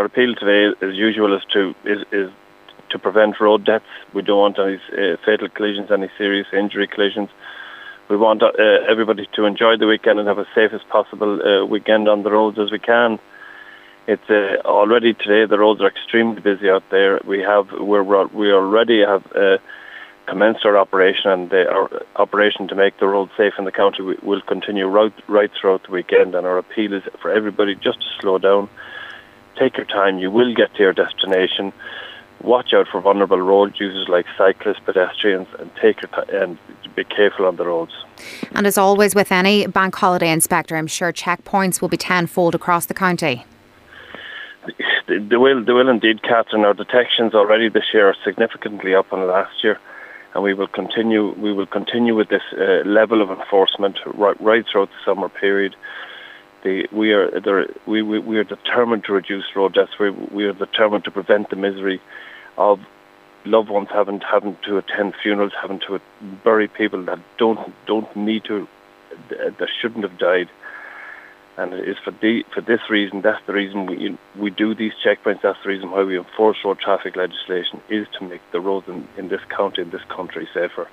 our appeal today, as usual, is to prevent road deaths. We don't want any fatal collisions, any serious injury collisions. We want everybody to enjoy the weekend and have as safe as possible weekend on the roads as we can. It's already today the roads are extremely busy out there. We already have commenced our operation, and our operation to make the roads safe in the county will continue right throughout the weekend. And our appeal is for everybody just to slow down, take your time. You will get to your destination. Watch out for vulnerable road users like cyclists, pedestrians, and take your time and be careful on the roads. And as always with any bank holiday inspector, I'm sure checkpoints will be tenfold across the county. They will indeed, Catherine. Our detections already this year are significantly up on last year, and we will continue with this level of enforcement right throughout the summer period. We are determined to reduce road deaths. We are determined to prevent the misery of loved ones having to attend funerals, having to bury people that don't need to, that shouldn't have died. And it is for this reason, that's the reason we do these checkpoints. That's the reason why we enforce road traffic legislation, is to make the roads in this county, in this country, safer.